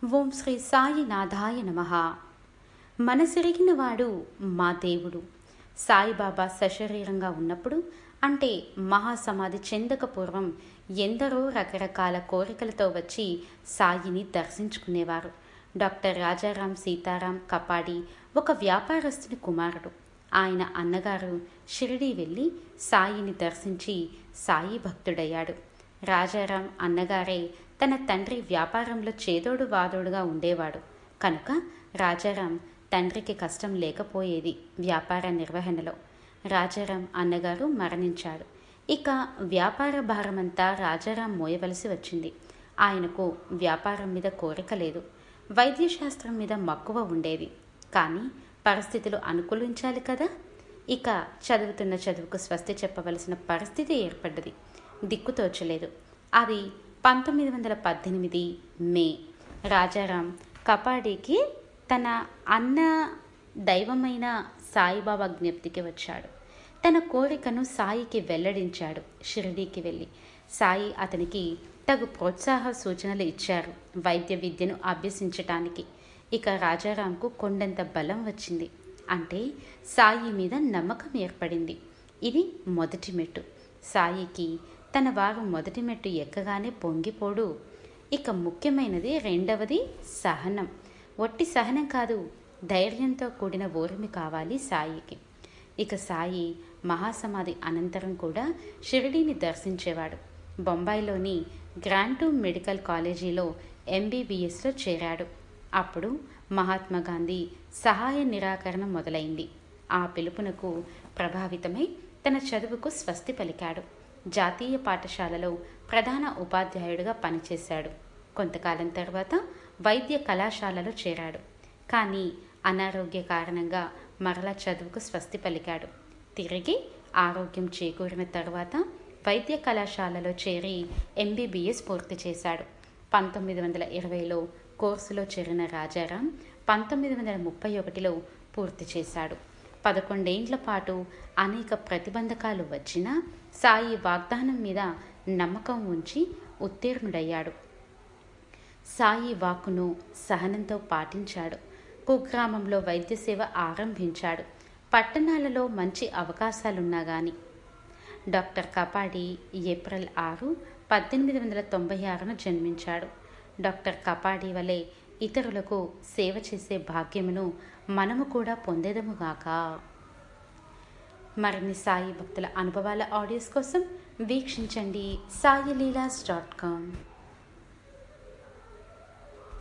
ఓం శ్రీ సాయినాథాయ నమః. మనసిరిగినవాడు మా దేవుడు. సాయిబాబా సశరీరంగా ఉన్నప్పుడు, అంటే మహాసమాధి చెందక పూర్వం, ఎందరో రకరకాల కోరికలతో వచ్చి సాయిని దర్శించుకునేవారు. డాక్టర్ రాజారాం సీతారాం కపాడి ఒక వ్యాపారస్తుని కుమారుడు. ఆయన అన్నగారు షిరిడీ వెళ్ళి సాయిని దర్శించి సాయి భక్తుడయ్యాడు. రాజారాం అన్నగారే తన తండ్రి వ్యాపారంలో చేదోడు వాదోడుగా ఉండేవాడు కనుక రాజారాం తండ్రికి కష్టం లేకపోయేది వ్యాపార నిర్వహణలో. రాజారాం అన్నగారు మరణించాడు. ఇక వ్యాపార భారమంతా రాజారాం మోయవలసి వచ్చింది. ఆయనకు వ్యాపారం మీద కోరిక లేదు, వైద్యశాస్త్రం మీద మక్కువ ఉండేది. కానీ పరిస్థితులు అనుకూలించాలి కదా. ఇక చదువుతున్న చదువుకు స్వస్తి చెప్పవలసిన పరిస్థితి ఏర్పడ్డది. దిక్కుతోచలేదు. అది 1918 మే. రాజారాం కపాడీకి తన అన్న దైవమైన సాయిబాబా జ్ఞప్తికి వచ్చాడు. తన కోరికను సాయికి వెల్లడించాడు. షిరిడీకి వెళ్ళి సాయి అతనికి తగు ప్రోత్సాహ సూచనలు ఇచ్చారు వైద్య విద్యను అభ్యసించటానికి. ఇక రాజారాంకు కొండంత బలం వచ్చింది. అంటే సాయి మీద నమ్మకం ఏర్పడింది. ఇది మొదటి మెట్టు. సాయికి తన వారు మొదటి మెట్టు ఎక్కగానే పొంగిపోడు. ఇక ముఖ్యమైనది రెండవది సహనం. ఒట్టి సహనం కాదు, ధైర్యంతో కూడిన ఓర్మి కావాలి సాయికి. ఇక సాయి మహాసమాధి అనంతరం కూడా షిరిడీని దర్శించేవాడు. బొంబాయిలోని గ్రాంటూ మెడికల్ కాలేజీలో MBBSలో చేరాడు. అప్పుడు మహాత్మా గాంధీ సహాయ నిరాకరణ మొదలైంది. ఆ పిలుపునకు ప్రభావితమై తన చదువుకు స్వస్తి పలికాడు. జాతీయ పాఠశాలలో ప్రధాన ఉపాధ్యాయుడిగా పనిచేశాడు. కొంతకాలం తర్వాత వైద్య కళాశాలలో చేరాడు. కానీ అనారోగ్య కారణంగా మరలా చదువుకు స్వస్తి పలికాడు. తిరిగి ఆరోగ్యం చేకూరిన తర్వాత వైద్య కళాశాలలో చేరి MBBS పూర్తి చేశాడు. 1920లో కోర్సులో చేరిన రాజారాం 1931లో పూర్తి చేశాడు. 11 ఏండ్ల పాటు అనేక ప్రతిబంధకాలు వచ్చినా సాయి వాగ్దానం మీద నమ్మకం ఉంచి ఉత్తీర్ణుడయ్యాడు. సాయి వాక్కును సహనంతో పాటించాడు. కుగ్రామంలో వైద్య సేవ ఆరంభించాడు. పట్టణాలలో మంచి అవకాశాలున్నా గాని. డాక్టర్ కపాడి ఏప్రిల్ 6, 1896న జన్మించాడు. డాక్టర్ కపాడి వలె ఇతరులకు సేవ చేసే భాగ్యమును మనము కూడా పొందేదముగాక. మరిన్ని సాయి భక్తుల అనుభవాల ఆడియోస్ కోసం వీక్షించండి sayileelas.com.